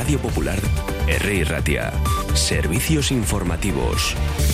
Radio Popular, Herri Ratia. Servicios informativos.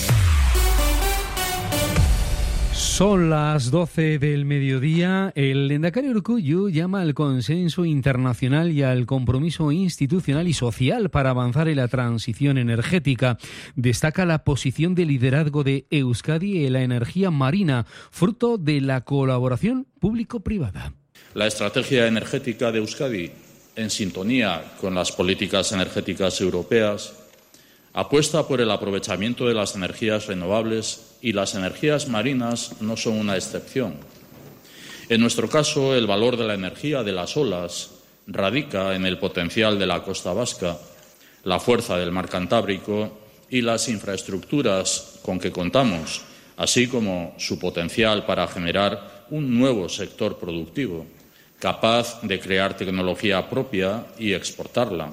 Son las 12 del mediodía. El lehendakari Urkullu llama al consenso internacional y al compromiso institucional y social para avanzar en la transición energética. Destaca la posición de liderazgo de Euskadi en la energía marina, fruto de la colaboración público-privada. La estrategia energética de Euskadi, en sintonía con las políticas energéticas europeas, apuesta por el aprovechamiento de las energías renovables y las energías marinas no son una excepción. En nuestro caso, el valor de la energía de las olas radica en el potencial de la costa vasca, la fuerza del mar Cantábrico y las infraestructuras con que contamos, así como su potencial para generar un nuevo sector productivo, capaz de crear tecnología propia y exportarla.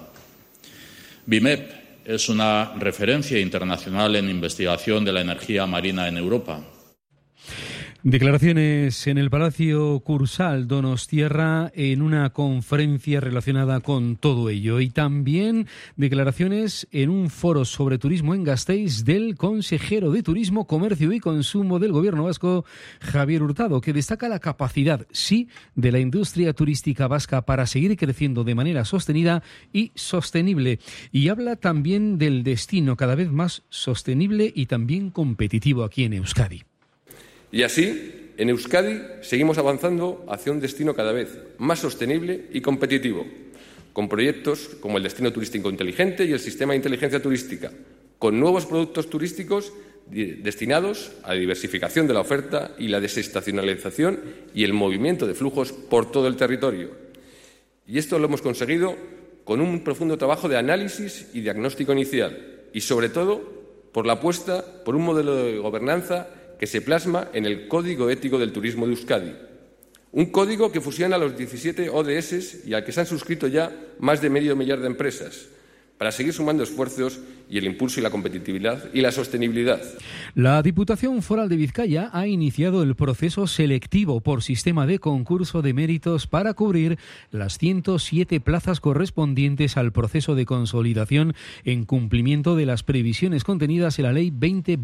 BIMEP es una referencia internacional en investigación de la energía marina en Europa. Declaraciones en el Palacio Cursal Donostiarra en una conferencia relacionada con todo ello, y también declaraciones en un foro sobre turismo en Gasteiz del consejero de Turismo, Comercio y Consumo del Gobierno vasco, Javier Hurtado, que destaca la capacidad, sí, de la industria turística vasca para seguir creciendo de manera sostenida y sostenible, y habla también del destino cada vez más sostenible y también competitivo aquí en Euskadi. Y así, en Euskadi seguimos avanzando hacia un destino cada vez más sostenible y competitivo, con proyectos como el Destino Turístico Inteligente y el Sistema de Inteligencia Turística, con nuevos productos turísticos destinados a la diversificación de la oferta y la desestacionalización y el movimiento de flujos por todo el territorio. Y esto lo hemos conseguido con un profundo trabajo de análisis y diagnóstico inicial y, sobre todo, por la apuesta por un modelo de gobernanza que se plasma en el Código Ético del Turismo de Euskadi. Un código que fusiona los 17 ODS y al que se han suscrito ya más de medio millar de empresas, para seguir sumando esfuerzos y el impulso y la competitividad y la sostenibilidad. La Diputación Foral de Vizcaya ha iniciado el proceso selectivo por sistema de concurso de méritos para cubrir las 107 plazas correspondientes al proceso de consolidación en cumplimiento de las previsiones contenidas en la Ley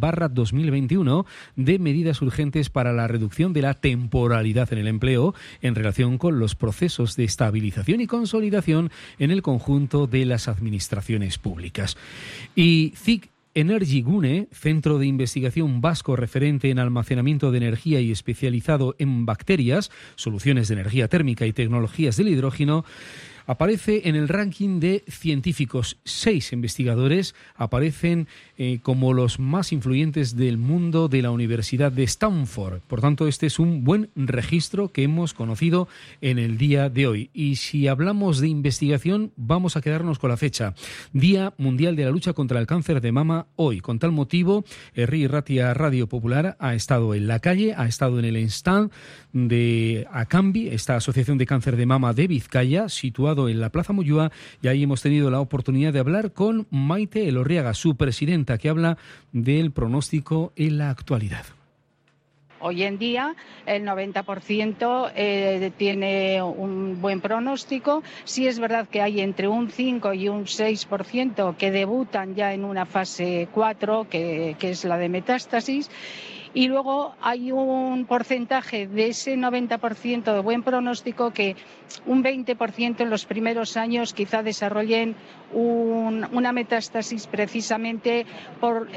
20/2021 de medidas urgentes para la reducción de la temporalidad en el empleo en relación con los procesos de estabilización y consolidación en el conjunto de las administraciones públicas. Y CIC Energy Gune, centro de investigación vasco referente en almacenamiento de energía y especializado en bacterias, soluciones de energía térmica y tecnologías del hidrógeno, aparece en el ranking de científicos. 6 investigadores aparecen como los más influyentes del mundo de la Universidad de Stanford. Por tanto, este es un buen registro que hemos conocido en el día de hoy. Y si hablamos de investigación, vamos a quedarnos con la fecha. Día Mundial de la Lucha contra el Cáncer de Mama hoy. Con tal motivo, Herri Ratia Radio Popular ha estado en la calle, ha estado en el stand de ACAMBI, esta Asociación de Cáncer de Mama de Vizcaya, situado en la Plaza Moyúa, y ahí hemos tenido la oportunidad de hablar con Maite Elorriaga, su presidenta, que habla del pronóstico en la actualidad. Hoy en día el 90% tiene un buen pronóstico. Sí es verdad que hay entre un 5 y un 6% que debutan ya en una fase 4, que es la de metástasis. Y luego hay un porcentaje de ese 90% de buen pronóstico que un 20% en los primeros años quizá desarrollen una metástasis precisamente por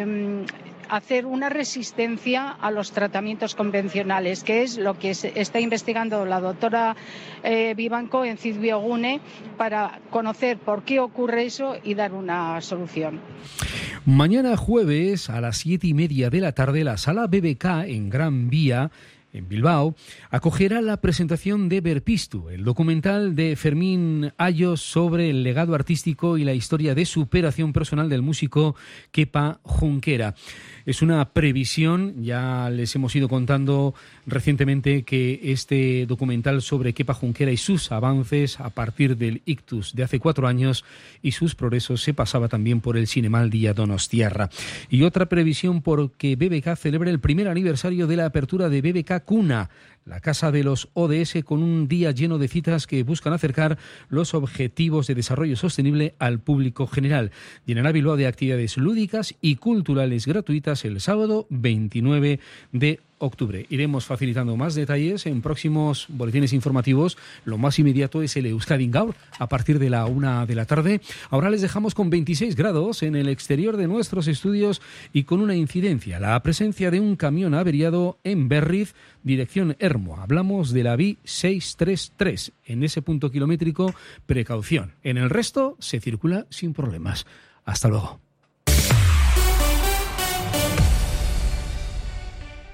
hacer una resistencia a los tratamientos convencionales, que es lo que está investigando la doctora Vivanco en CIC Biogune para conocer por qué ocurre eso y dar una solución. Mañana jueves a las 7:30 de la tarde, la Sala BBK en Gran Vía, en Bilbao, acogerá la presentación de Berpiztu, el documental de Fermín Ayos sobre el legado artístico y la historia de superación personal del músico Kepa Junquera. Es una previsión, ya les hemos ido contando recientemente que este documental sobre Kepa Junquera y sus avances a partir del ictus de hace 4 años y sus progresos se pasaba también por el Zinemaldia Donostiarra. Y otra previsión porque BBK celebra el primer aniversario de la apertura de BBK Cuna, la Casa de los ODS, con un día lleno de citas que buscan acercar los objetivos de desarrollo sostenible al público general. Llenará Bilbao de actividades lúdicas y culturales gratuitas el sábado 29 de octubre. Iremos facilitando más detalles en próximos boletines informativos. Lo más inmediato es el Euskadi Gaur a partir de la 1 de la tarde. Ahora les dejamos con 26 grados en el exterior de nuestros estudios y con una incidencia, la presencia de un camión averiado en Berriz, dirección Ermo. Hablamos de la VI 633. En ese punto kilométrico, precaución. En el resto se circula sin problemas. Hasta luego.